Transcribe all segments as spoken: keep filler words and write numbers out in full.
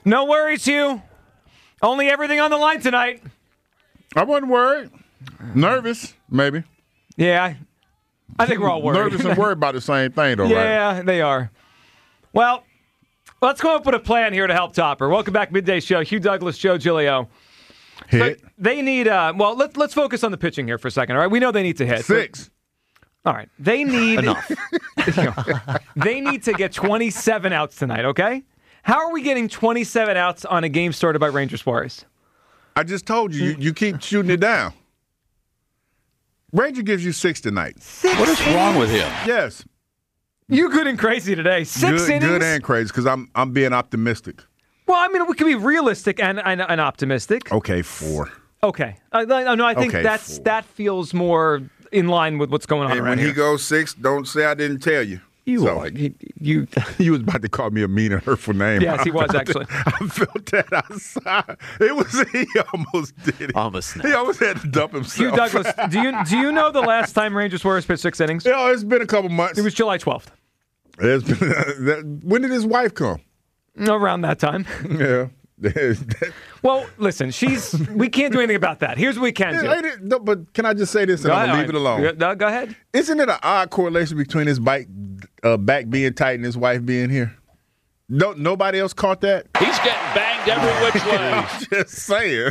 No worries, Hugh. Only everything on the line tonight. I wasn't worried. Nervous, maybe. Yeah, I, I think we're all worried. Nervous and worried about the same thing, though, right? Yeah, they are. Well, let's come up with a plan here to help Topper. Welcome back, Midday Show. Hugh Douglas, Joe Giglio. Hit. But they need, uh, well, let's let's focus on the pitching here for a second, all right? We know they need to hit. Six. All right. They need Enough. They need to get twenty-seven outs tonight, okay? How are we getting twenty-seven outs on a game started by Rangers Suarez? I just told you, you, you keep shooting it down. Ranger gives you six tonight. Six What is wrong with him? Yes. You good and crazy today. Six good, innings? Good and crazy, because I'm, I'm being optimistic. Well, I mean, we can be realistic and, and, and optimistic. Okay, four. Okay. I, I, no, I think Okay, that's four. that feels more in line with what's going on And around when here. he goes six, don't say I didn't tell you. You So- are. You, you He was about to call me a mean and hurtful name. Yes, he I was, felt actually. that- I felt that outside. It was he almost did it. almost snapped. He almost had to dump himself. Hugh Douglas, do you do you know the last time Rangers Suarez pitched six innings? Yeah, it's been a couple months. It was July twelfth. It's been, that, when did his wife come? Around that time. Yeah. Well, listen, she's. We can't do anything about that. Here's what we can do. Ain't it- no, but can I just say this and Go I'm ahead. going to leave it alone? Go- no, go ahead. Isn't it an odd correlation between his bike, uh, back being tight and his wife being here? No, nobody else caught that? He's getting banged every which way. I'm just saying.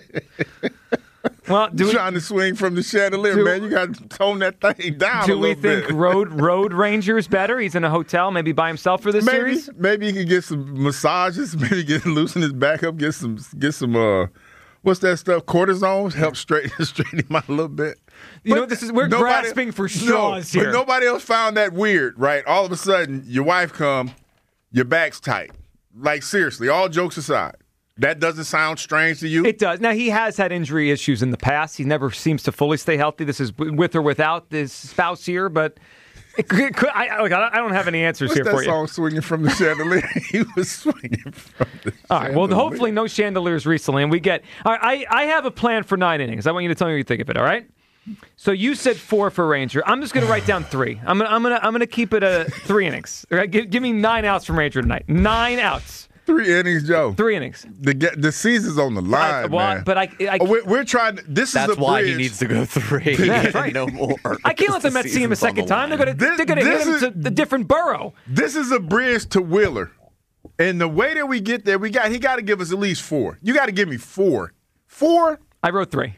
Well, do we, Trying to swing from the chandelier, do- man. You got to tone that thing down do a we little think bit. Road Road Ranger's better? He's in a hotel, maybe by himself for this Maybe, series. maybe he could get some massages. Maybe get loosen his back up. Get some, get some. Uh, what's that stuff? Cortisone help straighten straighten him out a little bit. You know, But this is we're nobody- grasping for straws no, here. But nobody else found that weird, right? All of a sudden, your wife come, your back's tight. Like seriously, all jokes aside, that doesn't sound strange to you. It does. Now, he has had injury issues in the past. He never seems to fully stay healthy. This is with or without his spouse here, but it could, could, I, look, I don't have any answers What's here that for song, Swinging from the Chandelier? He was swinging from the All right. Well, chandelier. hopefully no chandeliers recently, and we get. All right, I I have a plan for nine innings. I want you to tell me what you think of it. All right. So you said four for Ranger. I'm just going to write down three. I'm gonna I'm gonna I'm gonna keep it a three innings. All right. Give, give me nine outs from Ranger tonight. Nine outs. Three innings, Joe. Three innings. The ga- the season's on the I- line, well, man. but I I, Oh, we're, we're trying. To, this That's is a why bridge. he needs to go three. That's right. No more. I can't let the The Mets see him a season's on second the time. They're line. going to This- they're going to hit this him is- to the different borough. This is a bridge to Wheeler, and the way that we get there, we got he got to give us at least four. You got to give me four, four, I wrote three.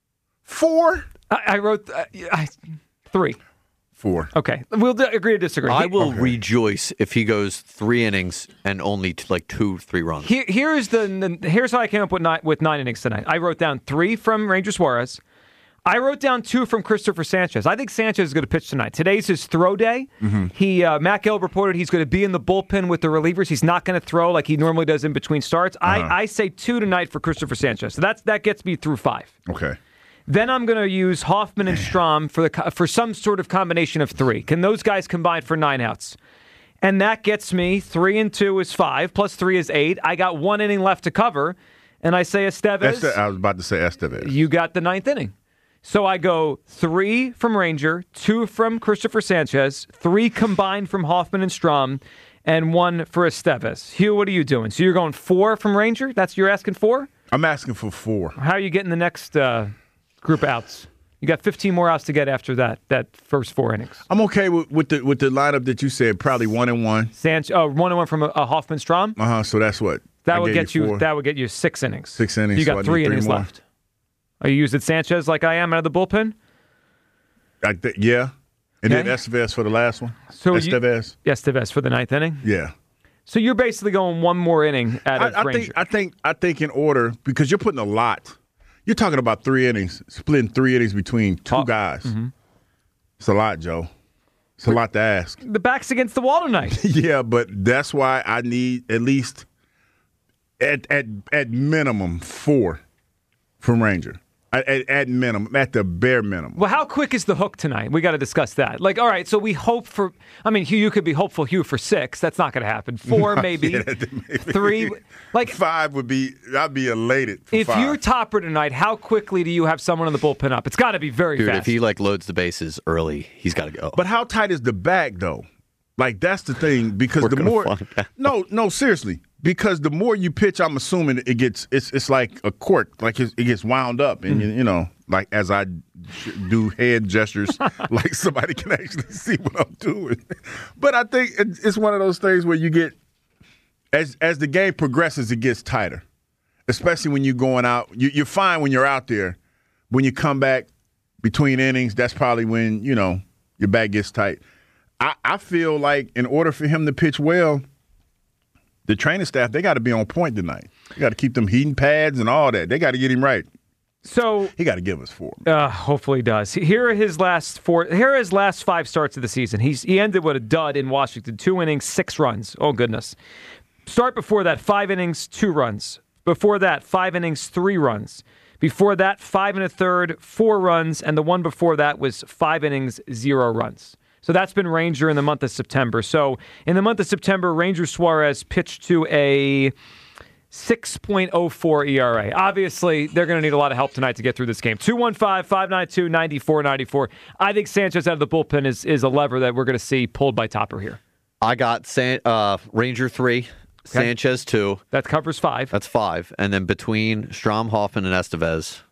four, I, I wrote uh, I, three. four. Okay, we'll d- agree to disagree. I He- will rejoice if he goes three innings and only t- like two, three runs. Here, here's the, the here's how I came up with nine, with nine innings tonight. I wrote down three from Ranger Suarez. I wrote down two from Christopher Sanchez. I think Sanchez is going to pitch tonight. Today's his throw day. Mm-hmm. He uh, Matt Gill reported he's going to be in the bullpen with the relievers. He's not going to throw like he normally does in between starts. Uh-huh. I, I say two tonight for Christopher Sanchez. So that's that gets me through five. Okay. Then I'm going to use Hoffman and Strahm for the co- for some sort of combination of three. Can those guys combine for nine outs? And that gets me three and two is five, plus three is eight. I got one inning left to cover, and I say Estevez. That's the, I was about to say Estevez. You got the ninth inning. So I go three from Ranger, two from Christopher Sanchez, three combined from Hoffman and Strahm, and one for Estevez. Hugh, what are you doing? So you're going four from Ranger? That's you're asking for? I'm asking for four. How are you getting the next uh, group outs? You got fifteen more outs to get after that that first four innings. I'm okay with, with the with the lineup that you said. Probably one and one. Sanch- oh, one and one from uh, Hoffman Strahm. Uh huh. So that's what That I would gave get you. four. That would get you six innings. Six innings, You so I got need three three innings more. left. Are you using Sanchez like I am out of the bullpen? I th- yeah. And Okay. then Estevez for the last one. So you- Estevez. Yes, Tevez for the ninth inning. Yeah. So you're basically going one more inning out I, of I Ranger. think I think I think in order because you're putting a lot. You're talking about three innings, splitting three innings between two Oh, guys. It's a lot, Joe. It's a lot to ask. the back's against the wall tonight. Yeah, but that's why I need at least at at at minimum four from Ranger. At, at, at minimum, at the bare minimum. Well, how quick is the hook tonight? We got to discuss that. Like, all right, so we hope for. I mean, Hugh, you could be hopeful, Hugh, for six. That's not going to happen. Four, maybe. Yeah, that- maybe. Three. Like, Five would be. I'd be elated. For if five. you're topper tonight, how quickly do you have someone in the bullpen up? It's got to be very Dude, fast. if he like loads the bases early, he's got to go. But how tight is the back though? Like, that's the thing, because We're the gonna more find out. no, no, seriously, because the more you pitch, I'm assuming it gets it's it's like a cork, like it, it gets wound up, and Mm. you, you know, like as I do head gestures, like somebody can actually see what I'm doing. But I think it- it's one of those things where you get as as the game progresses, it gets tighter, especially when you're going out. You, you're fine when you're out there. When you come back between innings, that's probably when you know your back gets tight. I, I feel like in order for him to pitch well, the training staff, they got to be on point tonight. They got to keep them heating pads and all that. They got to get him right. So He got to give us four. Uh, hopefully he does. Here are his last four. Here are his last five starts of the season. He's he ended with a dud in Washington. Two innings, six runs. Oh goodness. Start before that, five innings, two runs. Before that, five innings, three runs. Before that, five and a third, four runs, and the one before that was five innings, zero runs. So that's been Ranger in the month of September. So in the month of September, Ranger Suarez pitched to a six point oh four E R A. Obviously, they're going to need a lot of help tonight to get through this game. two one five, five nine two, nine four nine four. I think Sanchez out of the bullpen is, is a lever that we're going to see pulled by Topper here. I got San, uh, Ranger three, Sanchez two. That covers five. That's five. And then between Strom, Hoffman, and Estevez,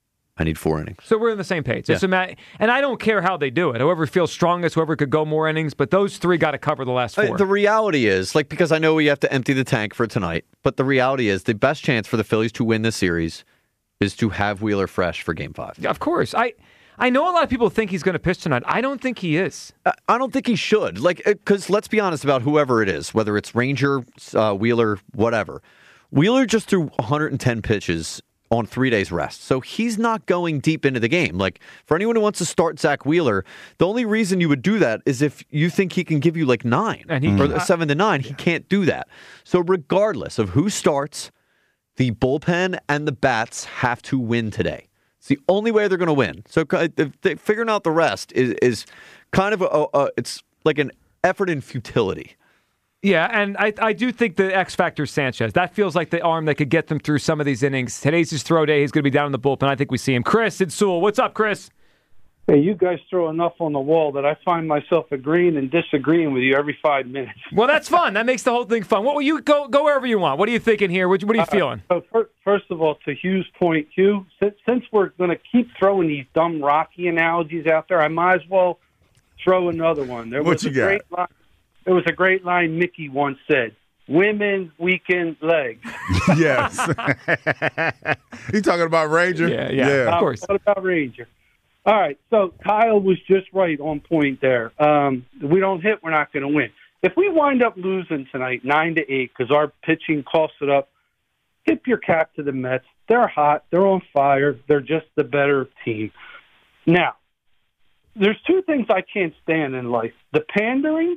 I need four innings. So we're on the same page. Yeah. It's a ma- and I don't care how they do it. Whoever feels strongest, whoever could go more innings, but those three got to cover the last Uh, four. The reality is, like, because I know we have to empty the tank for tonight, but the reality is the best chance for the Phillies to win this series is to have Wheeler fresh for Game Five. Of course. I I know a lot of people think he's going to pitch tonight. I don't think he is. I- I don't think he should. Like, because let's be honest about whoever it is, whether it's Ranger, uh, Wheeler, whatever. Wheeler just threw one hundred ten pitches on three days rest. So he's not going deep into the game. Like, for anyone who wants to start Zach Wheeler, the only reason you would do that is if you think he can give you like nine And he- or seven to nine. He can't do that. So regardless of who starts, the bullpen and the bats have to win today. It's the only way they're going to win. So uh, they- figuring out the rest is, is kind of a, a, a, it's like an effort in futility. Yeah, and I, I do think the X factor is Sanchez. That feels like the arm that could get them through some of these innings. Today's his throw day. He's going to be down in the bullpen. I think we see him. Chris in Sewell. What's up, Chris? Hey, you guys throw enough on the wall that I find myself agreeing and disagreeing with you every five minutes. Well, that's fun. That makes the whole thing fun. What will you go go wherever you want? What are you thinking here? What, what are you feeling? Uh, so fir- first of all, to Hugh's point, Hugh, since, since we're going to keep throwing these dumb Rocky analogies out there, I might as well throw another one. There What was you a got? great line. There was a great line Mickey once said: "Women weaken legs." Yes. He talking about Ranger? Yeah, yeah. Of course. What about Ranger? All right, so Kyle was just right on point there. Um, we don't hit, we're not going to win. If we wind up losing tonight, nine to eight, because our pitching costs it up, tip your cap to the Mets. They're hot. They're on fire. They're just the better team. Now, there's two things I can't stand in life: the pandering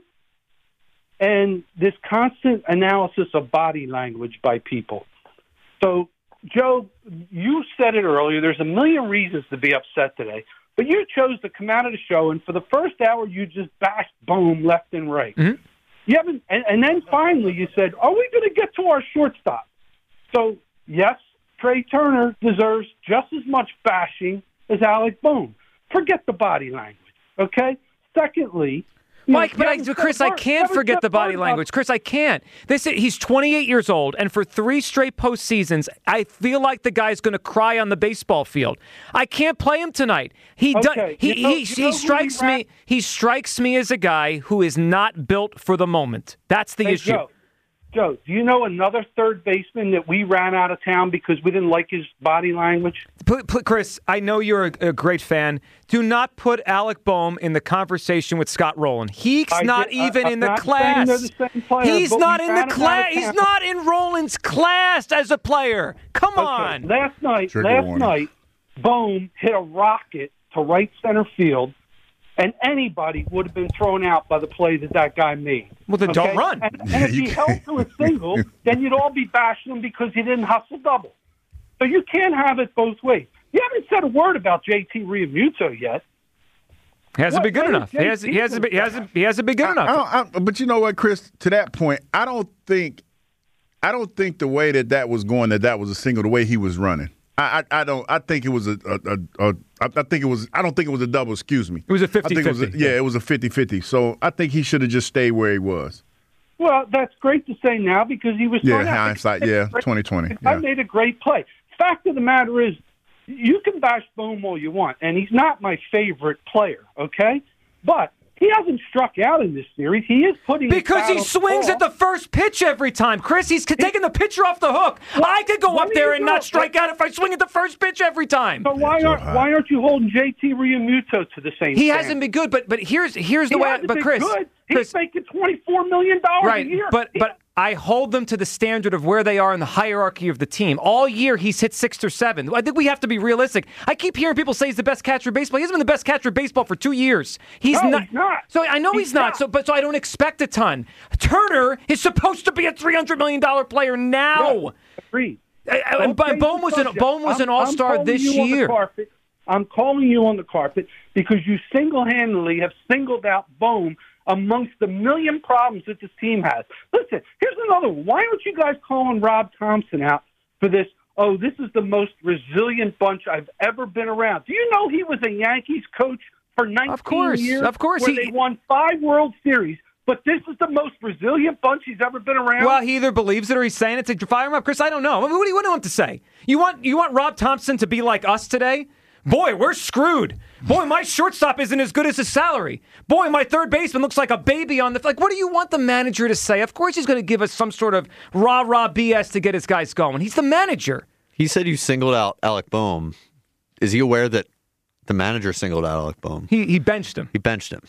and this constant analysis of body language by people. So, Joe, you said it earlier. There's a million reasons to be upset today, but you chose to come out of the show, and for the first hour, you just bashed Bohm left and right. Mm-hmm. You haven't, and, and then finally, you said, "Are we going to get to our shortstop?" So, yes, Trey Turner deserves just as much bashing as Alec Bohm. Forget the body language, okay? Secondly, you know, Mike, but, I, you haven't Chris, said I a word- can't haven't forget said the a body word language. about- Chris, I can't. This he's twenty-eight years old, and for three straight postseasons, I feel like the guy's going to cry on the baseball field. I can't play him tonight. He does. Okay, He you know- he, you he know who strikes we ran- me. He strikes me as a guy who is not built for the moment. That's the Hey, issue. Joe, Joe, do you know another third baseman that we ran out of town because we didn't like his body language? Put, put, Chris, I know you're a, a great fan. Do not put Alec Bohm in the conversation with Scott Rowland. He's I not did- I- even I'm in the not class. saying they're the same player, He's but not we in the ran him out class. of He's town. not in Rowland's class as a player. Come Okay, on. last night, Trigger last warning. night, Bohm hit a rocket to right center field, and anybody would have been thrown out by the play that that guy made. Well, then don't Okay? run. And, and if You he held to a single, then you'd all be bashing him because he didn't hustle double. So you can't have it both ways. You haven't said a word about J T Realmuto yet. He hasn't What- been good what enough. is He hasn't. He J T hasn't. Been, he hasn't. He hasn't been good I enough. don't, I, but you know what, Chris? To that point, I don't think, I don't think the way that that was going, that that was a single. The way he was running, I, I, I don't. I think it was a, a, a, a. I think it was. I don't think it was a double. Excuse me. It was a I think it was fifty-fifty. a, yeah, it was a fifty-fifty. So I think he should have just stayed where he was. Well, that's great to say now because he was. Yeah, thrown out. hindsight. Yeah, twenty twenty. I Yeah. made a great play. Fact of the matter is, you can bash Bohm all you want, and he's not my favorite player. Okay, but he hasn't struck out in this series. He is putting his Because bat he on swings ball. at the first pitch every time. Chris, he's taking the pitcher off the hook. I could go what up do there you and do? not strike out if I swing at the first pitch every time. So why aren't why aren't you holding J T Realmuto to the same? He standard? hasn't been good, but but here's here's the He way. I, hasn't but been Chris, good. Chris, He's making twenty-four million dollars right? a year. But He- but I hold them to the standard of where they are in the hierarchy of the team. All year he's hit six or seven. I think we have to be realistic. I keep hearing people say he's the best catcher in baseball. He hasn't been the best catcher in baseball for two years. He's No, not. he's not. So I know he's, He's not. not. So but so I don't expect a ton. Turner is supposed to be a three hundred million dollar player now. Yeah, agreed. I- I- And Don't change Bohm the was an subject. Bohm was an I'm- All Star I'm calling this you on the year. carpet. I'm calling you on the carpet because you single-handedly have singled out Bohm amongst the million problems that this team has. Listen, here's another one. Why aren't you guys calling Rob Thompson out for this? Oh, this is the most resilient bunch I've ever been around. Do you know he was a Yankees coach for nineteen Of course, years? of course. Where He- they won five World Series. But this is the most resilient bunch he's ever been around. Well, he either believes it or he's saying it to fire him up. Chris, I don't know. I mean, what do you, what do you want to say? You want you want Rob Thompson to be like us today? Boy, we're screwed. Boy, my shortstop isn't as good as his salary. Boy, my third baseman looks like a baby on the... Like, what do you want the manager to say? Of course he's going to give us some sort of rah-rah B S to get his guys going. He's the manager. He said you singled out Alec Bohm. Is he aware that the manager singled out Alec Bohm? He he benched him. He benched him.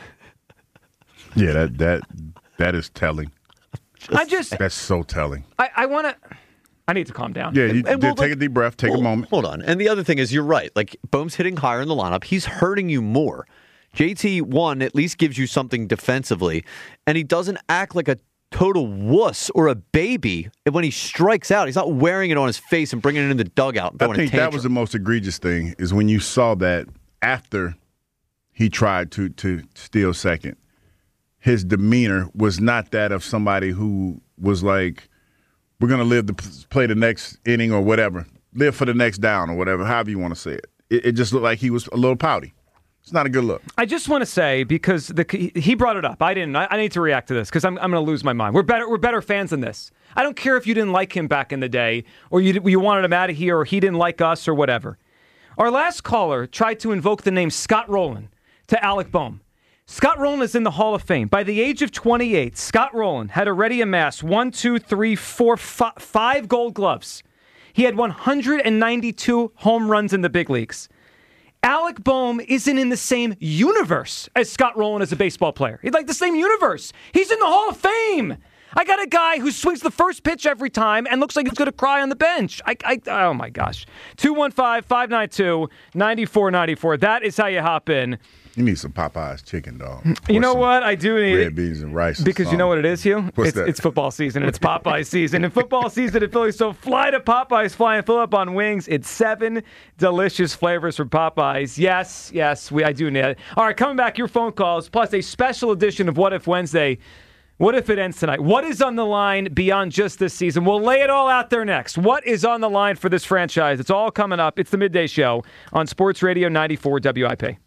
Yeah, that that that is telling. I just... That's so telling. I, I want to... I need to calm down. Yeah, you And did we'll, take like- a deep breath, take well, a moment. Hold on. And the other thing is, you're right. Like, Bohm's hitting higher in the lineup. He's hurting you more. J T, one, at least gives you something defensively, and he doesn't act like a total wuss or a baby when he strikes out. He's not wearing it on his face and bringing it in the dugout and I throwing think a that tantrum. was the most egregious thing is when you saw that after he tried to to steal second, his demeanor was not that of somebody who was like, we're going to live to play the next inning or whatever, live for the next down or whatever, however you want to say it. It, it just looked like he was a little pouty. It's not a good look. I just want to say, because the, he brought it up. I didn't. I, I need to react to this because I'm, I'm going to lose my mind. We're better. We're better fans than this. I don't care if you didn't like him back in the day, or you you wanted him out of here, or he didn't like us, or whatever. Our last caller tried to invoke the name Scott Rowland to Alec Bohm. Scott Rowland is in the Hall of Fame. By the age of twenty-eight, Scott Rowland had already amassed one, two, three, four, five, five Gold Gloves. He had one hundred ninety-two home runs in the big leagues. Alec Bohm isn't in the same universe as Scott Rowland as a baseball player. He's like the same universe. He's in the Hall of Fame. I got a guy who swings the first pitch every time and looks like he's going to cry on the bench. I, I, oh, my gosh. two one five, five nine two, nine four nine four. That is how you hop in. You need some Popeyes chicken, dog. You Or know some what? I do need red beans and rice. or Because you know something. what it is, Hugh? What's it's, that? it's football season and it's Popeye season. And football season at Philly, so fly to Popeyes, fly and fill up on wings. It's seven delicious flavors from Popeyes. Yes, yes, we I do need it. All right, coming back, your phone calls, plus a special edition of What If Wednesday. What if it ends tonight? What is on the line beyond just this season? We'll lay it all out there next. What is on the line for this franchise? It's all coming up. It's the Midday Show on Sports Radio ninety-four W I P.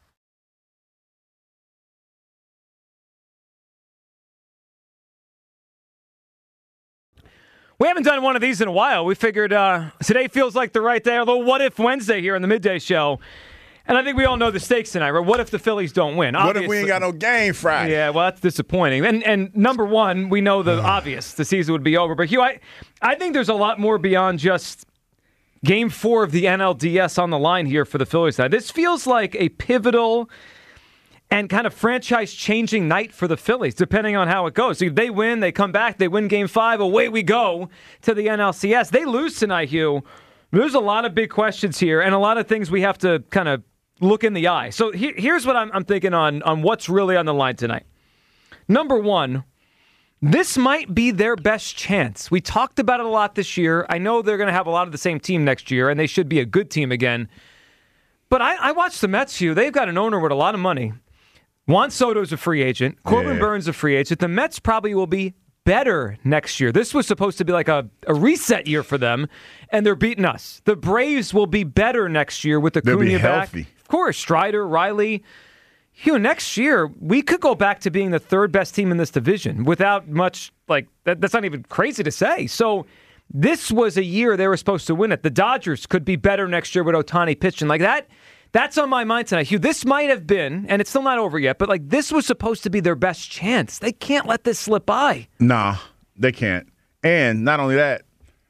We haven't done one of these in a while. We figured uh, today feels like the right day, a little What If Wednesday here on the Midday Show. And I think we all know the stakes tonight, right? What if the Phillies don't win? What if we Obviously- ain't got no game Friday? Yeah, well, that's disappointing. And and number one, we know the obvious. The season would be over. But, Hugh, I, I think there's a lot more beyond just game four of the N L D S on the line here for the Phillies side. This feels like a pivotal and kind of franchise-changing night for the Phillies, depending on how it goes. So if they win, they come back, they win game five, away we go to the N L C S. They lose tonight, Hugh. There's a lot of big questions here and a lot of things we have to kind of look in the eye. So he, here's what I'm, I'm thinking on, on what's really on the line tonight. Number one, this might be their best chance. We talked about it a lot this year. I know they're going to have a lot of the same team next year, and they should be a good team again. But I, I watched the Mets, Hugh. They've got an owner with a lot of money. Juan Soto's a free agent. Corbin Yeah. Burns a free agent. The Mets probably will be better next year. This was supposed to be like a, a reset year for them, and they're beating us. The Braves will be better next year with They'll Acuna be back. healthy. Of course, Strider, Riley. You know, next year, we could go back to being the third best team in this division without much, like, that, that's not even crazy to say. So this was a year they were supposed to win it. The Dodgers could be better next year with Ohtani pitching. Like that, that's on my mind tonight. Hugh, this might have been, and it's still not over yet, but like this was supposed to be their best chance. They can't let this slip by. Nah, they can't. And not only that,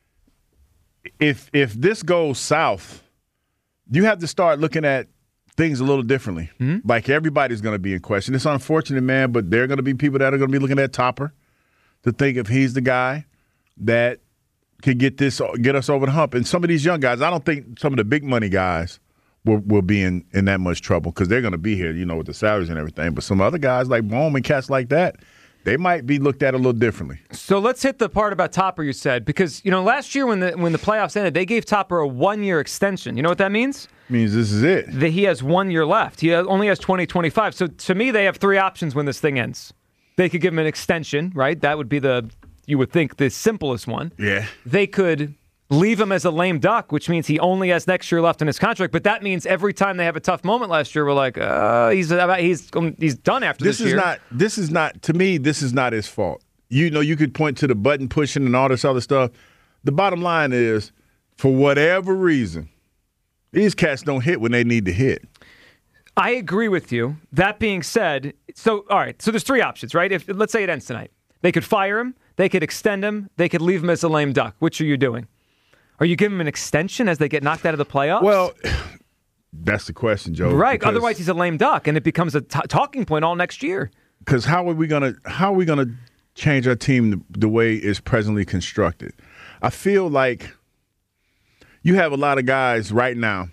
if if this goes south, you have to start looking at things a little differently. Mm-hmm. Like everybody's going to be in question. It's unfortunate, man, but there are going to be people that are going to be looking at Topper to think if he's the guy that can get this, get us over the hump. And some of these young guys, I don't think some of the big money guys will, will be in, in that much trouble because they're going to be here, you know, with the salaries and everything. But some other guys like Bohm and cats like that, they might be looked at a little differently. So let's hit the part about Topper you said, because, you know, last year when the when the playoffs ended, they gave Topper a one-year extension. You know what that means? Means this is it. That he has one year left. He only has twenty twenty-five. So to me, they have three options when this thing ends. They could give him an extension, right? That would be the, you would think, the simplest one. Yeah. They could leave him as a lame duck, which means he only has next year left in his contract. But that means every time they have a tough moment last year, we're like, uh, he's he's he's done after this, this is year. not. This is not. To me, this is not his fault. You know, you could point to the button pushing and all this other stuff. The bottom line is, for whatever reason, these cats don't hit when they need to hit. I agree with you. That being said, so all right, so there's three options, right? If let's say it ends tonight, they could fire him, they could extend him, they could leave him as a lame duck. Which are you doing? Are you giving him an extension as they get knocked out of the playoffs? Well, that's the question, Joe. Right. Because, Otherwise, he's a lame duck, and it becomes a t- talking point all next year. Because how are we gonna how are we gonna change our team the, the way it's presently constructed? I feel like you have a lot of guys right now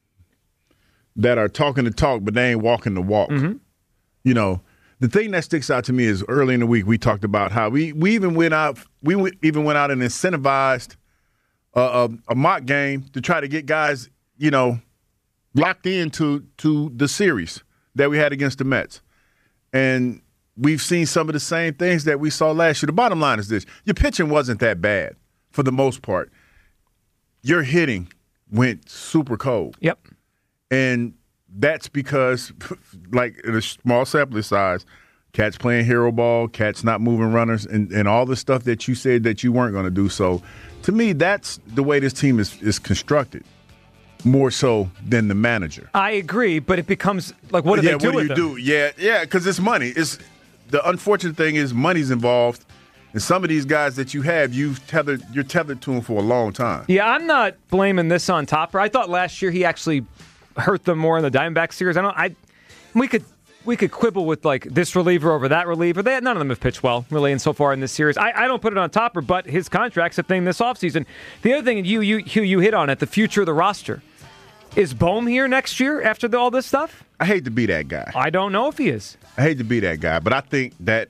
that are talking the talk, but they ain't walking the walk. Mm-hmm. You know, the thing that sticks out to me is early in the week we talked about how we we even went out we w- even went out and incentivized a, a, a mock game to try to get guys, you know, locked into to the series that we had against the Mets. And we've seen some of the same things that we saw last year. The bottom line is this. Your pitching wasn't that bad for the most part. Your hitting went super cold. Yep. And that's because, like, in a small sample size, cats playing hero ball, cats not moving runners, and, and all the stuff that you said that you weren't going to do. So, to me, that's the way this team is, is constructed, more so than the manager. I agree, but it becomes, like, what do yeah, they do what do with you them? do? Yeah, yeah, because it's money. It's the unfortunate thing is money's involved, and some of these guys that you have, you've tethered, you're tethered to them for a long time. Yeah, I'm not blaming this on Topper. I thought last year he actually hurt them more in the Diamondback series. I don't. I we could we could quibble with like this reliever over that reliever. They, none of them have pitched well really, and so far in this series, I, I don't put it on Topper, but his contract's a thing this offseason. The other thing you you you you hit on it, the future of the roster. Is Bohm here next year after the, all this stuff? I hate to be that guy. I don't know if he is. I hate to be that guy, but I think that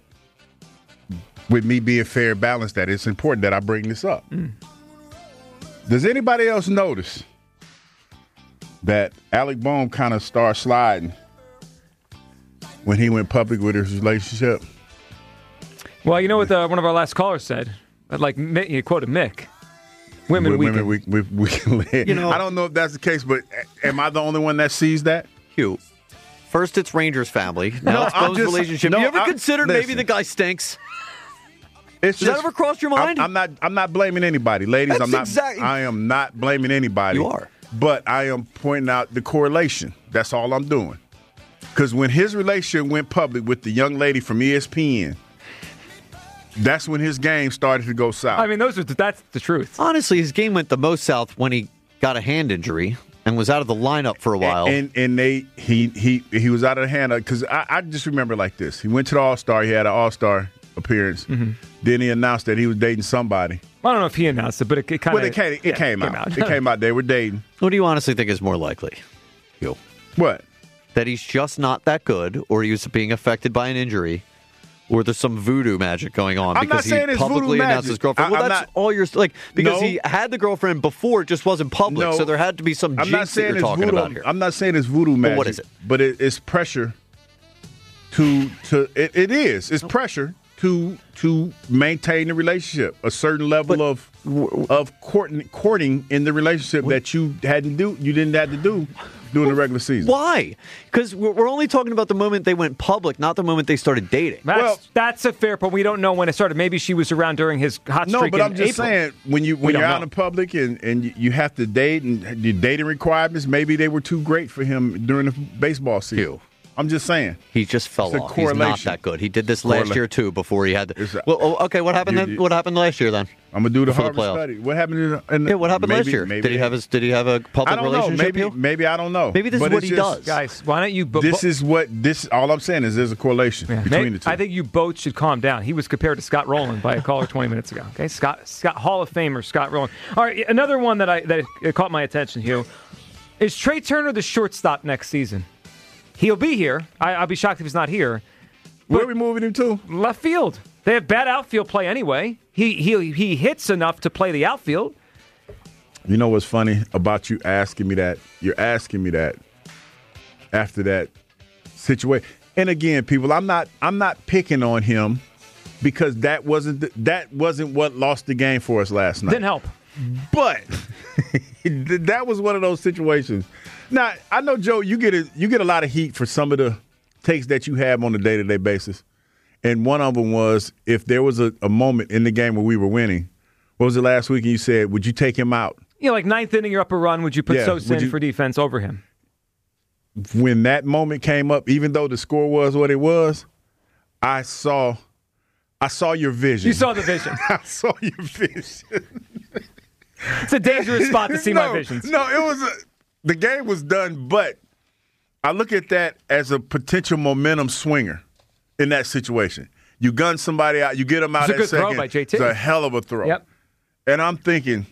with me being fair and balanced, that it's important that I bring this up. Mm. Does anybody else notice that Alec Bohm kind of started sliding when he went public with his relationship? Well, you know what the, one of our last callers said? Like, you quoted Mick. Women, women we, we, we, we can live. You know, I don't know if that's the case, but am I the only one that sees that? Hugh, first it's Rangers family. Now No, it's I'm Bo's just- relationship. no, you ever I- considered maybe listen. the guy stinks? It's Does that ever cross your mind? I'm, I'm not. I'm not blaming anybody, ladies. That's I'm not. exactly- I am not blaming anybody. You are. But I am pointing out the correlation. That's all I'm doing. Because when his relationship went public with the young lady from E S P N, that's when his game started to go south. I mean, those are that's the truth. Honestly, his game went the most south when he got a hand injury and was out of the lineup for a while. And and they he he he was out of the hand because I, I just remember like this. He went to the All Star. He had an All Star appearance. Mm-hmm. Then he announced that he was dating somebody. I don't know if he announced it, but it, it kind of Well, it came, it yeah, came, came out. out. It came out. They were dating. What do you honestly think is more likely, Hugh? What? That he's just not that good, or he was being affected by an injury, or there's some voodoo magic going on I'm because not he saying it's publicly voodoo announced magic. his girlfriend. I- well, I'm that's not- all you're like because No. he had the girlfriend before, it just wasn't public. No. So there had to be some I'm not jinx that saying you're it's talking voodoo. about here. I'm not saying it's voodoo magic. what is it? But it, it's pressure to to it, it is. It's pressure to to maintain the relationship, a certain level But- of of courting, courting in the relationship that you hadn't do you didn't have to do during the regular season. Why? Because we're we're only talking about the moment they went public, not the moment they started dating. That's, Well- that's a fair point. We don't know when it started. Maybe she was around during his hot No, streak but in I'm just April. saying when you We when don't you're know. out in public and, and you- you have to date and the dating requirements, maybe they were too great for him during the baseball season. Hugh. I'm just saying. He just fell It's a off. He's not correlation. that good. He did this last Correla- year too before he had. It's The, a- well, oh, okay. What happened You- then? you- What happened last year then? I'm gonna do the Before the Harvard playoffs. study. What happened in the, in the Yeah, what happened maybe, last year? Maybe, Did he have his? Did he have a public I don't know. relationship? Maybe Hugh? maybe I don't know. Maybe this is But what it's he just- does. Guys, why don't you? bo- This bo- is what this. All I'm saying is there's a correlation Yeah, between may- the two. I think you both should calm down. He was compared to Scott Rowland by a caller twenty minutes ago. Okay, Scott, Scott Hall of Famer Scott Rowland. All right, another one that I that caught my attention, Hugh, is Trey Turner the shortstop next season. He'll be here. I, I'll be shocked if he's not here. Where are we moving him to? Left field. They have bad outfield play anyway. He he he hits enough to play the outfield. You know what's funny about you asking me that? You're asking me that after that situation. And again, people, I'm not I'm not picking on him because that wasn't the, that wasn't what lost the game for us last night. Didn't help. But that was one of those situations. Now, I know, Joe, you get a, you get a lot of heat for some of the takes that you have on a day-to-day basis. And one of them was if there was a, a moment in the game where we were winning, what was it last week? And you said, would you take him out? You know, like ninth inning, you're up a run. Would you put Yeah, Sosa would in you- for defense over him? When that moment came up, even though the score was what it was, I saw I saw your vision. You saw the vision. I saw your vision. It's a dangerous spot to see no, my visions. No, it was a, the game was done, but I look at that as a potential momentum swinger in that situation. You gun somebody out, you get them out It's a at good throw second. by J T. It's a hell of a throw. Yep. And I'm thinking,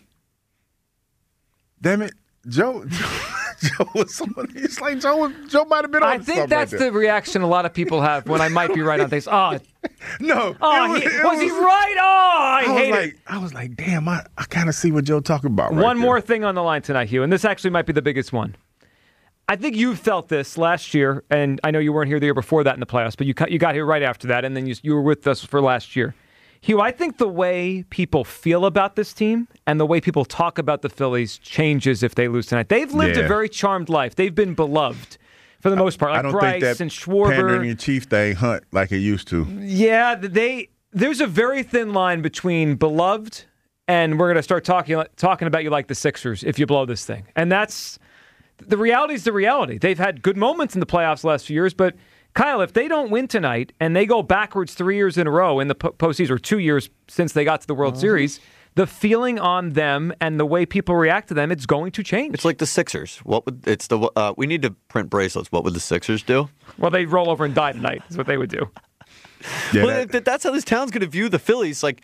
damn it, Joe. Joe was someone. It's like Joe. was- Joe might have been on. I to think something that's right the there. reaction a lot of people have when I might be right on things. Oh, no. oh, it he, was, it he right? Oh, I, I was hate like, it. I was like, damn. I, I kind of see what Joe talking about. Right One there. more thing on the line tonight, Hugh, and this actually might be the biggest one. I think you felt this last year, and I know you weren't here the year before that in the playoffs, but you got, you got here right after that, and then you, you were with us for last year. Hugh, I think the way people feel about this team and the way people talk about the Phillies changes if they lose tonight. They've lived Yeah. a very charmed life. They've been beloved for the most part. Like I don't Bryce think that and Schwarber. pandering in chief thing hunt like it used to. Yeah, they there's a very thin line between beloved and we're going to start talking talking about you like the Sixers if you blow this thing. And that's the reality is the reality. They've had good moments in the playoffs the last few years, but Kyle, if they don't win tonight and they go backwards three years in a row in the po- postseason, or two years since they got to the World Series, the feeling on them and the way people react to them, it's going to change. It's like the Sixers. What would it's the? Uh, we need to print bracelets. What would the Sixers do? Well, they roll over and die tonight is what they would do. Yeah, well, that- if that's how this town's going to view the Phillies. Like,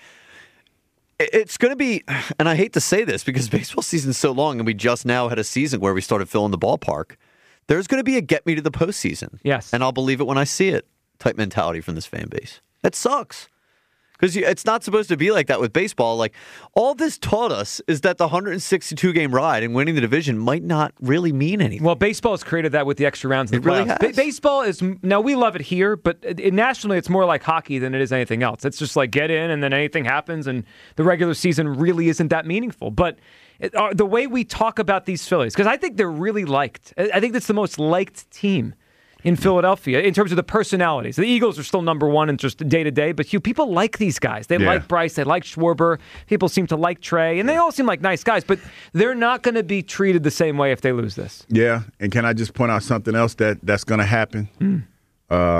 it- it's going to be, and I hate to say this because baseball season's so long, and we just now had a season where we started filling the ballpark. There's going to be a get me to the postseason. Yes. And I'll believe it when I see it type mentality from this fan base. It sucks. Because it's not supposed to be like that with baseball. Like, all this taught us is that the one hundred sixty-two game ride and winning the division might not really mean anything. Well, baseball has created that with the extra rounds in the It really playoffs. Ba- has. baseball is now we love it here, but it, nationally it's more like hockey than it is anything else. It's just like get in and then anything happens, and the regular season really isn't that meaningful. But it, uh, the way we talk about these Phillies, because I think they're really liked. I I think that's the most liked team in Philadelphia in terms of the personalities. The Eagles are still number one in just day to day, but Hugh, people like these guys. They Yeah. like Bryce, they like Schwarber. People seem to like Trey, and they all seem like nice guys. But they're not going to be treated the same way if they lose this. Yeah, and can I just point out something else that that's going to happen? Hmm. Uh,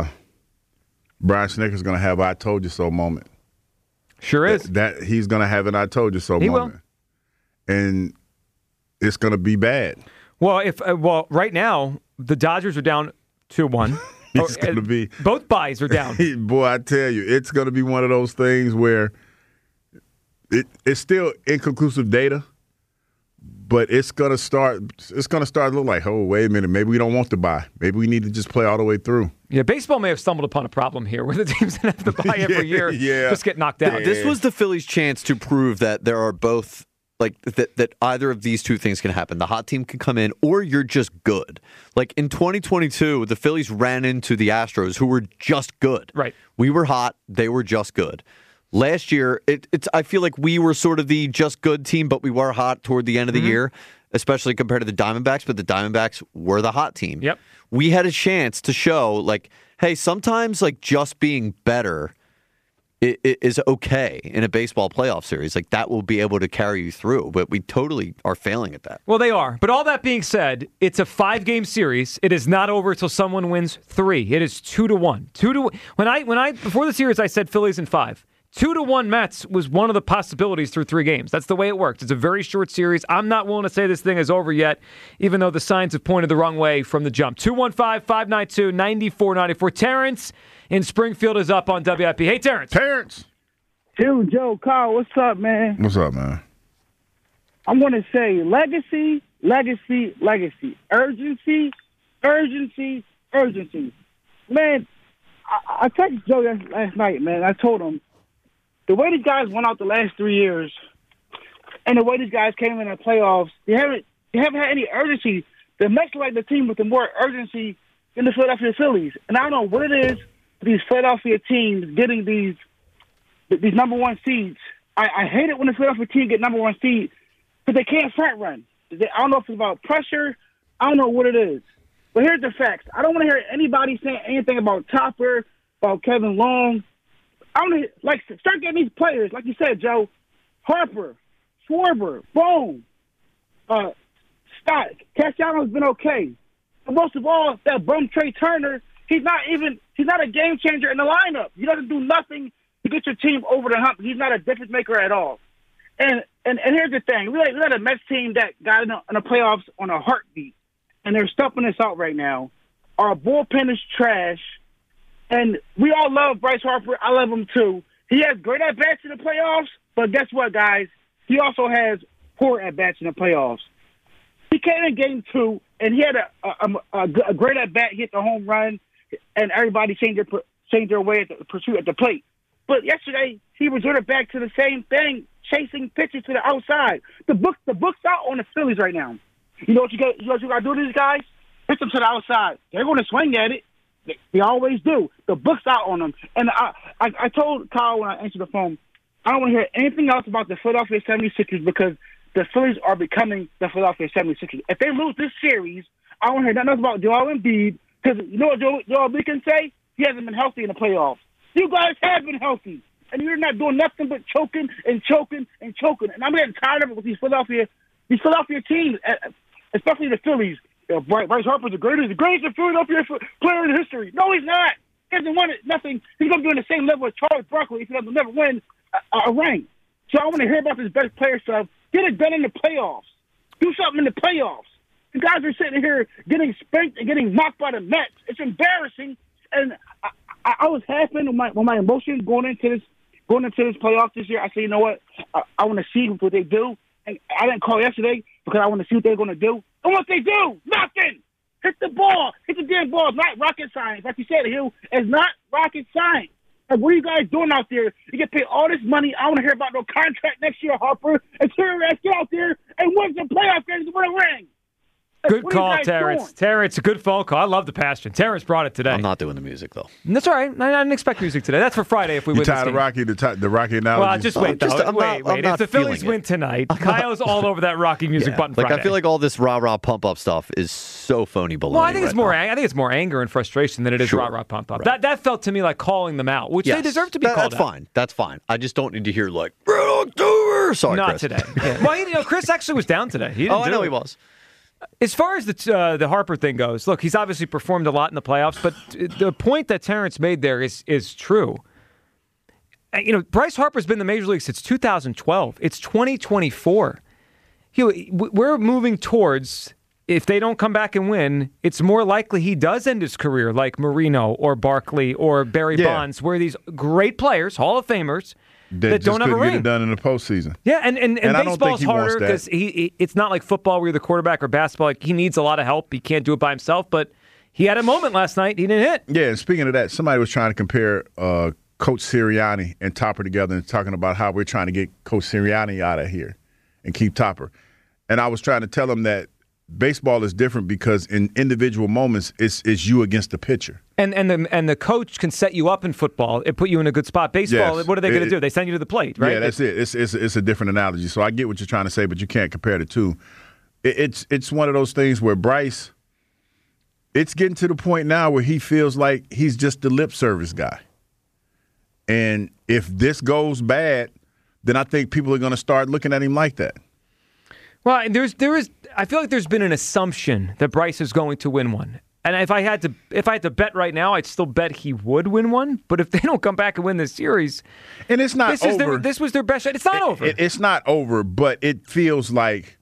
Brian Snicker's going to have "I told you so" moment. Sure is. That he's going to have an "I told you so" He will. moment, and it's going to be bad. Well, if uh, well, right now the Dodgers are down two one. It's gonna be- both buys are down. Boy, I tell you, it's going to be one of those things where it it's still inconclusive data, but it's going to start. It's going to start to look like, oh, wait a minute, maybe we don't want to buy. Maybe we need to just play all the way through. Yeah, baseball may have stumbled upon a problem here where the teams that have to buy every Yeah, year yeah. just get knocked out. This was the Phillies' chance to prove that there are both like that that either of these two things can happen. The hot team can come in, or you're just good. Like in twenty twenty-two, the Phillies ran into the Astros, who were just good. Right. We were hot; they were just good. Last year, it, it's I feel like we were sort of the just good team, but we were hot toward the end of the mm-hmm. year, especially compared to the Diamondbacks. But the Diamondbacks were the hot team. Yep. We had a chance to show, like, hey, sometimes like just being better It, it is okay in a baseball playoff series. Like, that will be able to carry you through, but we totally are failing at that. Well, they are. But all that being said, it's a five-game series. It is not over until someone wins three. It is two to one. Two to when I when I before the series, I said Phillies in five. Two to one Mets was one of the possibilities through three games. That's the way it works. It's a very short series. I'm not willing to say this thing is over yet, even though the signs have pointed the wrong way from the jump. two one five, five nine two, nine four nine four. Terrence in Springfield is up on W I P. Hey, Terrence. Terrence. Dude, Joe, Carl, what's up, man? What's up, man? I'm going to say legacy, legacy, legacy. Urgency, urgency, urgency. Man, I, I texted Joe last night, man. I told him, the way these guys went out the last three years and the way these guys came in the playoffs, they haven't, they haven't had any urgency. The Mets are like the team with the more urgency than the Philadelphia Phillies. And I don't know what it is with these Philadelphia teams getting these these number one seeds. I, I hate it when the Philadelphia team get number one seed because they can't front run. They, I don't know if it's about pressure. I don't know what it is. But here's the facts. I don't want to hear anybody saying anything about Topper, about Kevin Long. I want to like start getting these players, like you said, Joe, Harper, Schwarber, Bone, uh, Stott. Castellaно's been okay. But most of all, that bum Trey Turner, he's not even he's not a game changer in the lineup. He doesn't do nothing to get your team over the hump. He's not a difference maker at all. And and, and here's the thing: we got, we got a Mets team that got in the, in the playoffs on a heartbeat, and they're stumping us out right now. Our bullpen is trash. And we all love Bryce Harper. I love him, too. He has great at-bats in the playoffs, but guess what, guys? He also has poor at-bats in the playoffs. He came in game two, and he had a, a, a, a great at-bat, hit the home run, and everybody changed their, changed their way at the pursuit at the plate. But yesterday, he resorted back to the same thing, chasing pitches to the outside. The book, the book's out on the Phillies right now. You know what you got, you know what you got to do to these guys? Pitch them to the outside. They're going to swing at it. They, they always do. The book's out on them. And I, I, I told Kyle when I answered the phone, I don't want to hear anything else about the Philadelphia seventy-sixers because the Phillies are becoming the Philadelphia seventy-sixers. If they lose this series, I don't want to hear nothing else about Joel Embiid because you know what Joel, Joel Embiid can say? He hasn't been healthy in the playoffs. You guys have been healthy, and you're not doing nothing but choking and choking and choking. And I'm getting tired of it with these Philadelphia, these Philadelphia teams, especially the Phillies. You know, Bryce Harper's the greatest, the greatest Philadelphia player in history. No, he's not. He hasn't won it. Nothing. He's going to be on the same level as Charles Barkley if he doesn't never win a, a ring. So I want to hear about this best player stuff. Get it done in the playoffs. Do something in the playoffs. You guys are sitting here getting spanked and getting mocked by the Mets. It's embarrassing. And I, I, I was happy with my, with my emotions going into this going into this playoff this year. I said, you know what? I, I want to see what they do. And I didn't call yesterday because I want to see what they're going to do. And what they do, nothing. Hit the ball. Hit the damn ball. It's not rocket science. Like you said, Hill, it's not rocket science. Like, what are you guys doing out there? You get paid all this money. I want to hear about no contract next year, Harper. And Terrence, get out there and win some playoff games and win a ring. Good call, Terrence. Doing? Terrence, a good phone call. I love the passion. Terrence brought it today. I'm not doing the music, though. That's all right. I, I didn't expect music today. That's for Friday if we you win tired this of Rocky, the, t- the Rocky analogy? Well, just wait, though. Just, wait, not, wait. If the Phillies win it. tonight, Kyle's all over that Rocky music yeah. button Like, Friday. I feel like all this rah-rah pump-up stuff is so phony baloney. Well, I think right it's more. now. I think it's more anger and frustration than it is sure. rah-rah pump-up. Right. That that felt to me like calling them out, which yes. they deserve to be that, called that's out. That's fine. That's fine. I just don't need to hear, like, Red October. Sorry, Not Chris. today. Yeah. Well, you know, Chris actually was down today. He didn't oh, I do know it. he was. As far as the uh, the Harper thing goes, look, he's obviously performed a lot in the playoffs, but the point that Terrence made there is is true. You know, Bryce Harper's been in the major league since two thousand twelve. It's twenty twenty-four. You know, we're moving towards, if they don't come back and win, it's more likely he does end his career like Marino or Barkley or Barry yeah. Bonds, where these great players, Hall of Famers, They that just don't have a couldn't ring. get it done in the postseason. Yeah, and, and, and, And I don't baseball's think he wants harder that. because he, he it's not like football where you're the quarterback or basketball. Like, he needs a lot of help. He can't do it by himself, but he had a moment last night. He didn't hit. Yeah, and speaking of that, somebody was trying to compare uh, Coach Sirianni and Topper together and talking about how we're trying to get Coach Sirianni out of here. and keep Topper. And I was trying to tell him that baseball is different because in individual moments, it's, it's you against the pitcher. And and the and the coach can set you up in football. It put you in a good spot. Baseball, Yes. what are they going to It- do? They send you to the plate, right? Yeah, that's it. It's, it's it's a different analogy. So I get what you're trying to say, but you can't compare the two. It, it's it's one of those things where Bryce, it's getting to the point now where he feels like he's just the lip service guy. And if this goes bad, then I think people are going to start looking at him like that. Well, and there's there is. I feel like there's been an assumption that Bryce is going to win one. And if I had to, if I had to bet right now, I'd still bet he would win one. But if they don't come back and win this series, And it's not this over. is their, this was their best shot. It's not over. It- it's not over, but it feels like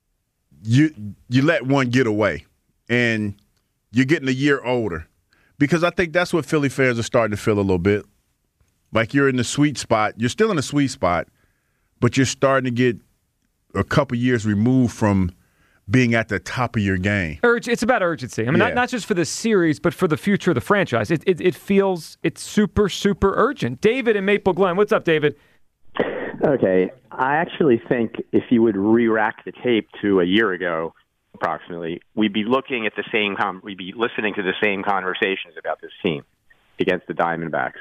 you you let one get away, and you're getting a year older. Because I think that's what Philly fans are starting to feel a little bit. Like you're in the sweet spot. You're still in the sweet spot, but you're starting to get a couple years removed from being at the top of your game. Urge, it's about urgency. I mean, Yeah. not, not just for the series, but for the future of the franchise. It, it, it feels it's super, super urgent. David in Maple Glen. What's up, David? Okay. I actually think if you would re-rack the tape to a year ago, approximately, we'd be looking at the same, com- we'd be listening to the same conversations about this team against the Diamondbacks.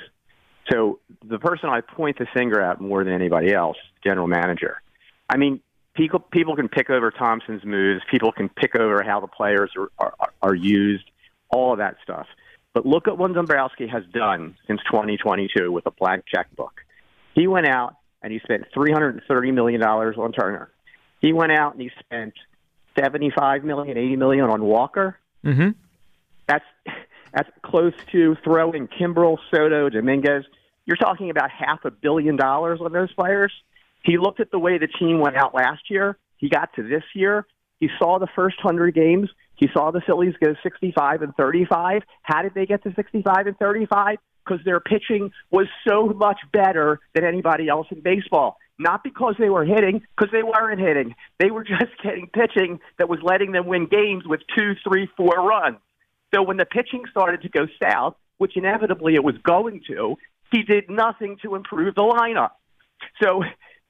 So the person I point the finger at more than anybody else, general manager. I mean, people people can pick over Thompson's moves. People can pick over how the players are, are, are used, all of that stuff. But look at what Dombrowski has done since twenty twenty-two with a blank checkbook. He went out and he spent three hundred thirty million dollars on Turner. He went out and he spent seventy-five million dollars, eighty million dollars on Walker. Mm-hmm. That's that's close to throwing Kimbrel, Soto, Dominguez. You're talking about half a billion dollars on those players. He looked at the way the team went out last year. He got to this year. He saw the first one hundred games. He saw the Phillies go sixty-five and thirty-five. How did they get to sixty-five and thirty-five? Because their pitching was so much better than anybody else in baseball. Not because they were hitting, because they weren't hitting. They were just getting pitching that was letting them win games with two, three, four runs. So when the pitching started to go south, which inevitably it was going to, he did nothing to improve the lineup. So,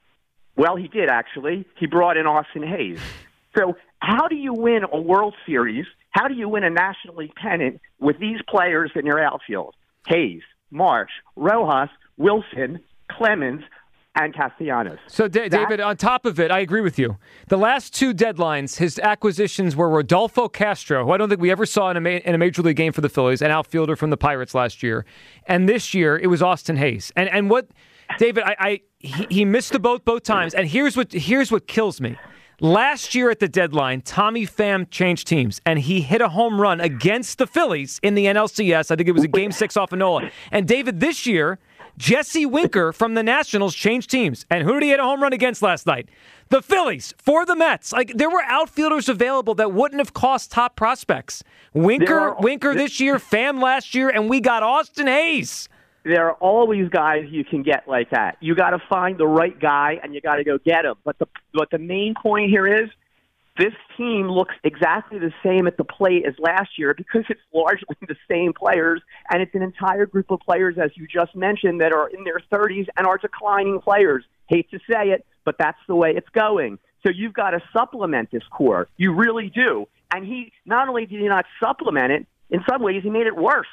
well, he did, actually. He brought in Austin Hayes. So how do you win a World Series? How do you win a National League pennant with these players in your outfield? Hayes, Marsh, Rojas, Wilson, Clemens, and Castellanos. So, da- David, on top of it, I agree with you. The last two deadlines, his acquisitions were Rodolfo Castro, who I don't think we ever saw in a, ma- in a Major League game for the Phillies, an outfielder from the Pirates last year. And this year, it was Austin Hayes. And and what, David, I, I he, he missed the boat both times. And here's what here's what kills me. Last year at the deadline, Tommy Pham changed teams, and he hit a home run against the Phillies in the N L C S. I think it was a game six off of Nola. And, David, this year, Jesse Winker from the Nationals changed teams. And who did he hit a home run against last night? The Phillies for the Mets. Like, there were outfielders available that wouldn't have cost top prospects. Winker, are- Winker this year, Pham last year, and we got Austin Hayes. There are always guys you can get like that. You got to find the right guy, and you got to go get him. But the but the main point here is this team looks exactly the same at the plate as last year because it's largely the same players, and it's an entire group of players, as you just mentioned, that are in their thirties and are declining players. Hate to say it, but that's the way it's going. So you've got to supplement this core. You really do. And he not only did he not supplement it, in some ways he made it worse.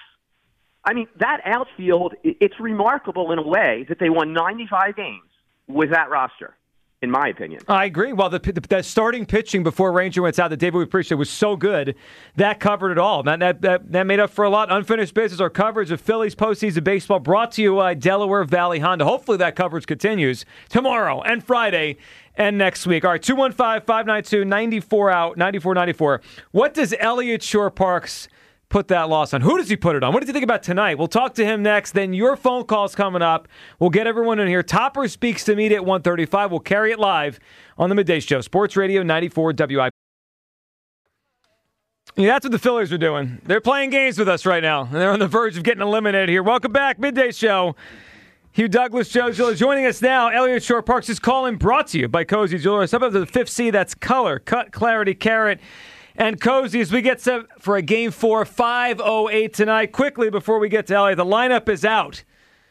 I mean, that outfield, it's remarkable in a way that they won ninety-five games with that roster, in my opinion. I agree. Well, the, the, the starting pitching before Ranger went out that David we appreciate was so good, that covered it all. That, that, that, that made up for a lot. Unfinished business, our coverage of Phillies postseason baseball brought to you by Delaware Valley Honda. Hopefully that coverage continues tomorrow and Friday and next week. All right, two one five, five nine two, nine four out, nine four nine four. What does Elliott Shore-Parks put that loss on? Who does he put it on? What does he think about tonight? We'll talk to him next. Then your phone call's coming up. We'll get everyone in here. Topper speaks to media at one thirty-five. We'll carry it live on the Midday Show. Sports Radio ninety-four W I P. Yeah, that's what the Phillies are doing. They're playing games with us right now. They're on the verge of getting eliminated here. Welcome back, Midday Show. Hugh Douglas, Joe Gill joining us now. Elliott Shore-Parks is calling, brought to you by Cozy Jewelers. Up of the fifth C, that's color, cut, clarity, carrot, and Cozy as we get set for a game four, five oh eight tonight. Quickly, before we get to Elliott, the lineup is out.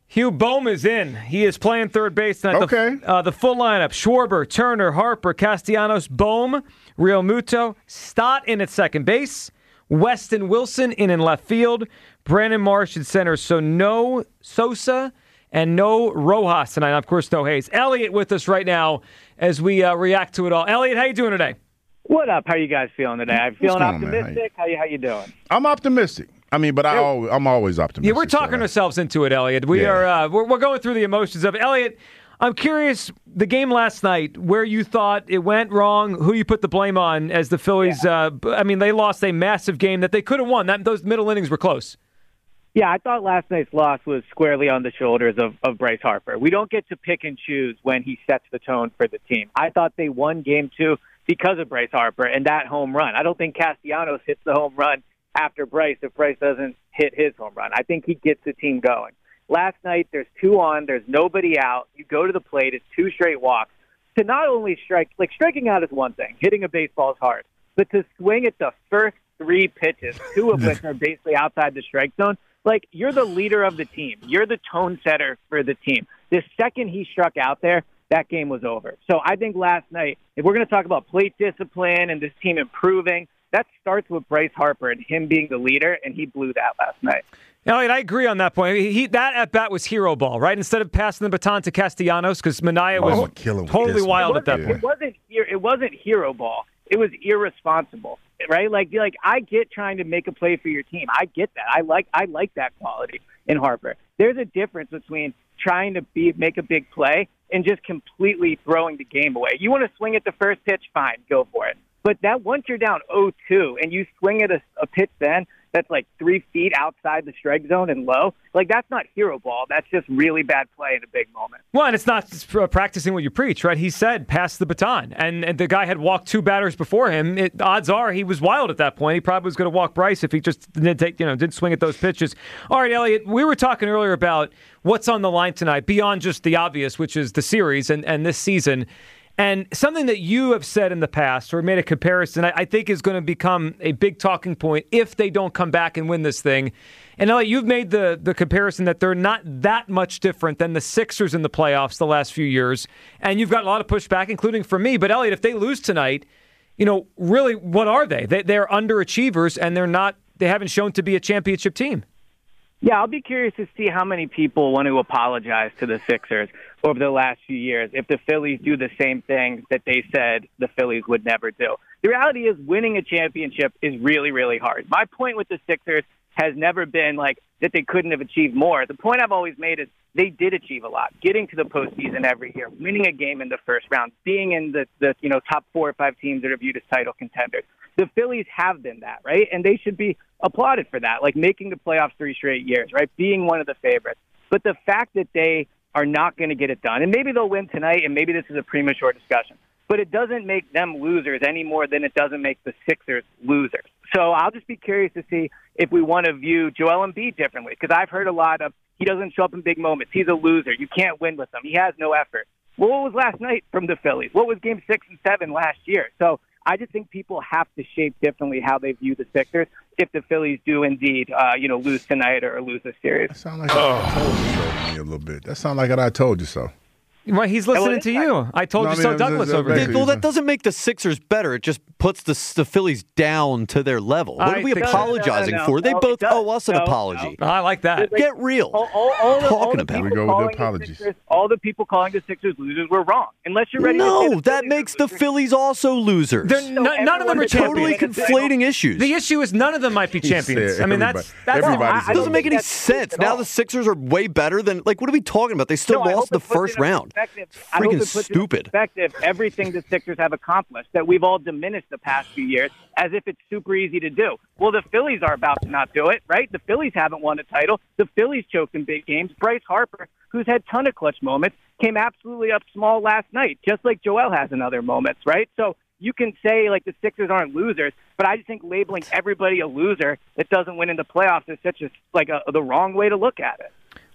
Hugh Bohm is in. He is playing third base tonight. Okay. The, uh, the full lineup: Schwarber, Turner, Harper, Castellanos, Bohm, Real Muto, Stott in at second base, Weston Wilson in in left field, Brandon Marsh in center. So no Sosa and no Rojas tonight. Of course, no Hayes. Elliot with us right now as we uh, react to it all. Elliot, how you doing today? What up? How you guys feeling today? I'm feeling going on, man? optimistic. How you how you doing? I'm optimistic. I mean, but I always, I'm always optimistic. Yeah, we're talking so. ourselves into it, Elliot. We Yeah. are uh, we're, we're going through the emotions of it. Elliot, I'm curious, the game last night, where you thought it went wrong, who you put the blame on as the Phillies, yeah. uh, I mean, they lost a massive game that they could have won. That, those middle innings were close. Yeah, I thought last night's loss was squarely on the shoulders of, of Bryce Harper. We don't get to pick and choose when he sets the tone for the team. I thought they won game two because of Bryce Harper and that home run. I don't think Castellanos hits the home run after Bryce if Bryce doesn't hit his home run. I think he gets the team going. Last night, there's two on, there's nobody out. You go to the plate, it's two straight walks. To not only strike, like striking out is one thing, hitting a baseball is hard, but to swing at the first three pitches, two of which are basically outside the strike zone, like you're the leader of the team. You're the tone setter for the team. The second he struck out there, that game was over. So I think last night, if we're going to talk about plate discipline and this team improving, that starts with Bryce Harper and him being the leader, and he blew that last night. Elliot, I agree on that point. He, that at-bat was hero ball, right? Instead of passing the baton to Castellanos, because Minaya was Oh, kill him with totally this wild one. at that Yeah. point. It wasn't, it wasn't hero ball. It was irresponsible, right? Like, like I get trying to make a play for your team. I get that. I like, I like that quality in Harper. There's a difference between trying to be make a big play and just completely throwing the game away. You want to swing at the first pitch, fine, go for it. But that once you're down oh two and you swing at a, a pitch then that's like three feet outside the strike zone and low, like that's not hero ball. That's just really bad play in a big moment. Well, and it's not practicing what you preach, right? He said, pass the baton. And, and the guy had walked two batters before him. It, odds are he was wild at that point. He probably was going to walk Bryce if he just didn't take, you know, didn't swing at those pitches. All right, Elliot, we were talking earlier about what's on the line tonight, beyond just the obvious, which is the series and, and this season. And something that you have said in the past or made a comparison, I, I think is going to become a big talking point if they don't come back and win this thing. And Elliot, you've made the, the comparison that they're not that much different than the Sixers in the playoffs the last few years. And you've got a lot of pushback, including from me. But Elliot, if they lose tonight, you know, really, what are they? they they're underachievers, and they're not. They haven't shown to be a championship team. Yeah, I'll be curious to see how many people want to apologize to the Sixers over the last few years if the Phillies do the same thing that they said the Phillies would never do. The reality is winning a championship is really, really hard. My point with the Sixers has never been like that they couldn't have achieved more. The point I've always made is they did achieve a lot, getting to the postseason every year, winning a game in the first round, being in the, the you know top four or five teams that are viewed as title contenders. The Phillies have been that, right? And they should be applauded for that, like making the playoffs three straight years, right? Being one of the favorites. But the fact that they are not going to get it done, and maybe they'll win tonight, and maybe this is a premature discussion, but it doesn't make them losers any more than it doesn't make the Sixers losers. So I'll just be curious to see if we want to view Joel Embiid differently, because I've heard a lot of he doesn't show up in big moments. He's a loser. You can't win with him. He has no effort. Well, what was last night from the Phillies? What was game six and seven last year? So I just think people have to shape differently how they view the Sixers if the Phillies do indeed, uh, you know, lose tonight or lose the series. That sounds like oh. I told you so to me a little bit. That sounds like I told you so. Well, he's listening well, to you. I told no, you I mean, so, Douglas, over here. Well, that doesn't make the Sixers better. It just puts the, the Phillies down to their level. What I are we apologizing no, no, no, for? They no, both owe us an no, apology. No. I like that. Like, Get real. All, all, all the, Talking all the about Here we go with the apologies. The Sixers, all the people calling the Sixers losers were wrong. Unless you're ready no, to say that makes the Phillies also losers. They're, so no, none of them are totally conflating issues. The issue is none of them might be champions. I mean, that's that's It doesn't make any sense. Now the Sixers are way better than, like, what are we talking about? They still lost the first round. Freaking stupid. Perspective, everything the Sixers have accomplished that we've all diminished the past few years as if it's super easy to do. Well, the Phillies are about to not do it, right? The Phillies haven't won a title. The Phillies choked in big games. Bryce Harper, who's had ton of clutch moments, came absolutely up small last night, just like Joel has in other moments, right? So you can say, like, the Sixers aren't losers, but I just think labeling everybody a loser that doesn't win in the playoffs is such a, like, a, the wrong way to look at it.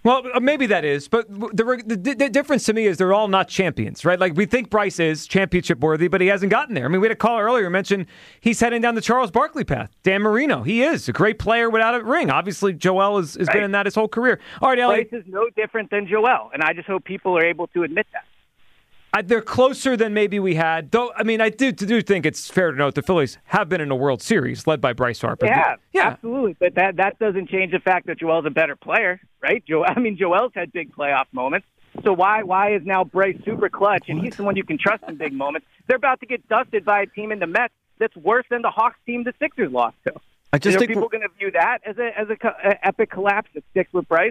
Well, maybe that is, but the, the, the difference to me is they're all not champions, right? Like, we think Bryce is championship worthy, but he hasn't gotten there. I mean, we had a caller earlier mention he's heading down the Charles Barkley path. Dan Marino, he is a great player without a ring. Obviously, Joel has, has right. been in that his whole career. All right, Elliot. Bryce is no different than Joel, and I just hope people are able to admit that. I, they're closer than maybe we had. Though, I mean, I do, do think it's fair to note the Phillies have been in a World Series led by Bryce Harper. They have, yeah, absolutely. But that, that doesn't change the fact that Joel's a better player, right? Joel, I mean, Joel's had big playoff moments. So why why is now Bryce super clutch, and he's the one you can trust in big moments? They're about to get dusted by a team in the Mets that's worse than the Hawks team the Sixers lost to. I just Are think people going to view that as a as a, co- a epic collapse that sticks with Bryce?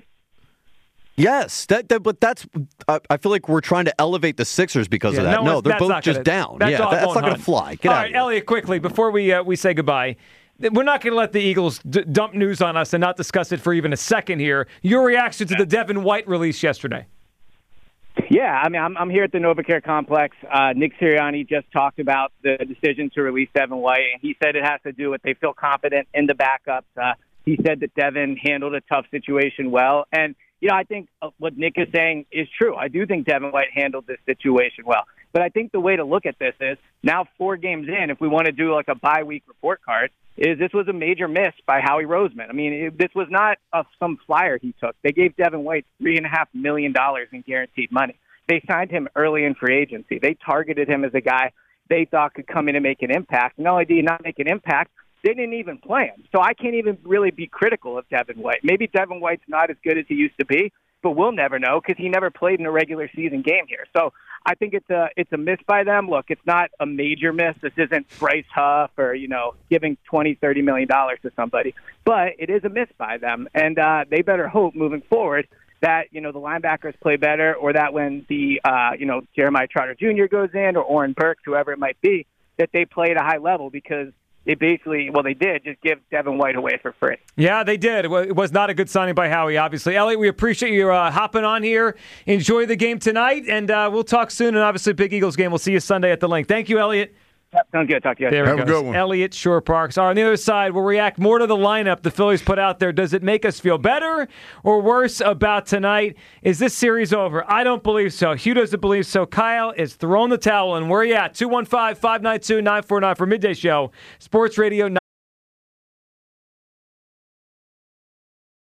Yes, that, that, but that's. I, I feel like we're trying to elevate the Sixers because yeah, of that. No, no they're both just gonna, down. That yeah, that, that's not going to fly. Get All out right, of here. Elliot, quickly before we uh, we say goodbye, we're not going to let the Eagles d- dump news on us and not discuss it for even a second here. Your reaction to the Devin White release yesterday? Yeah, I mean, I'm, I'm here at the NovaCare complex. Uh, Nick Sirianni just talked about the decision to release Devin White, and he said it has to do with they feel confident in the backups. Uh, he said that Devin handled a tough situation well, and you know, I think what Nick is saying is true. I do think Devin White handled this situation well. But I think the way to look at this is now four games in, if we want to do like a bye-week report card, is this was a major miss by Howie Roseman. I mean, it, this was not a, some flyer he took. They gave Devin White three point five million dollars in guaranteed money. They signed him early in free agency. They targeted him as a guy they thought could come in and make an impact. Not only did he not make an impact, they didn't even play him. So I can't even really be critical of Devin White. Maybe Devin White's not as good as he used to be, but we'll never know because he never played in a regular season game here. So I think it's a it's a miss by them. Look, it's not a major miss. This isn't Bryce Huff or, you know, giving twenty, thirty million dollars to somebody. But it is a miss by them. And uh, they better hope moving forward that, you know, the linebackers play better or that when the, uh, you know, Jeremiah Trotter Junior goes in or Oren Burks, whoever it might be, that they play at a high level because they basically, well, they did just give Devin White away for free. Yeah, they did. It was not a good signing by Howie, obviously. Elliot, we appreciate you uh, hopping on here. Enjoy the game tonight, and uh, we'll talk soon. And obviously, big Eagles game. We'll see you Sunday at the Link. Thank you, Elliot. Yep, sounds good. Talk to you guys. There Have we a go. good one. Elliot Shore Parks. All right, on the other side, we'll react more to the lineup the Phillies put out there. Does it make us feel better or worse about tonight? Is this series over? I don't believe so. Hugh doesn't believe so. Kyle is throwing the towel in. Where are you at? two one five, five nine two, nine four nine for Midday Show. Sports Radio